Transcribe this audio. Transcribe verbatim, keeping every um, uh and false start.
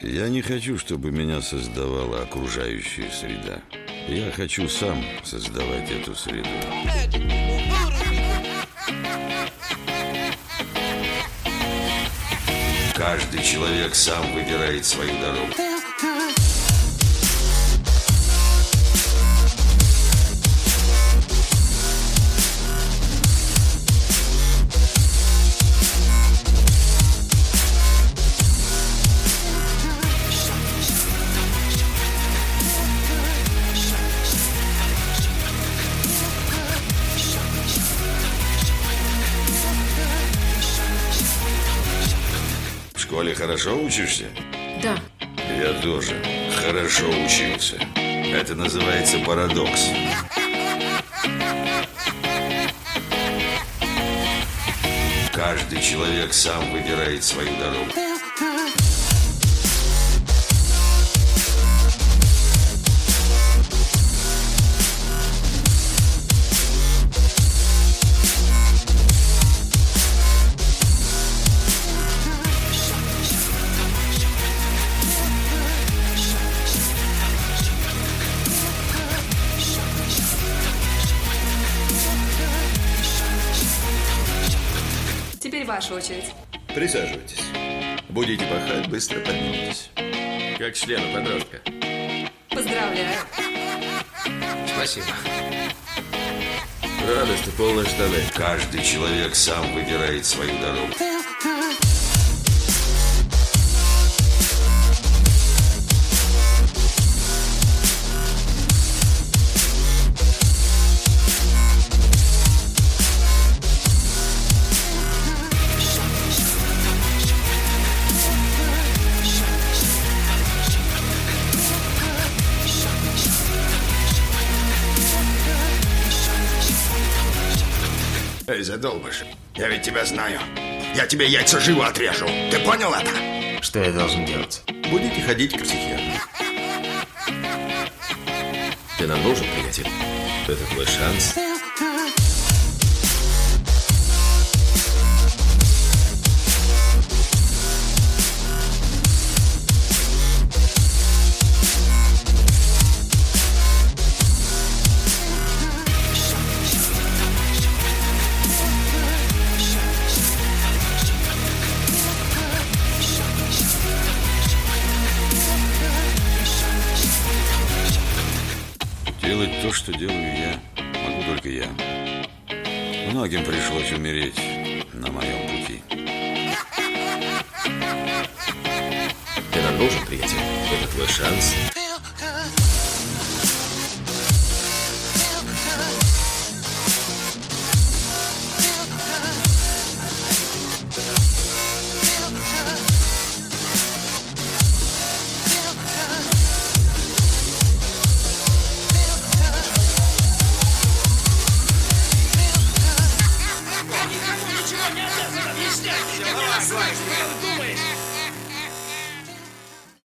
Я не хочу, чтобы меня создавала окружающая среда. Я хочу сам создавать эту среду. Каждый человек сам выбирает свою дорогу. В школе хорошо учишься? Да. Я тоже хорошо учился. Это называется парадокс. Каждый человек сам выбирает свою дорогу. Теперь ваша очередь. Присаживайтесь. Будете пахать, быстро подниметесь. Как члену подростка. Поздравляю. Спасибо. Радость и полные штаны. Каждый человек сам выбирает свою дорогу. Эй, задолбыш, я ведь тебя знаю. Я тебе яйца живо отрежу. Ты понял это? Что я должен делать? Будете ходить к психиатру. Ты нам нужен, приятель. Это твой шанс. Делать то, что делаю я, могу только я. Многим пришлось умереть на моем пути. Ты нам нужен, приятель. Это твой шанс. Ничего не обязан объяснять.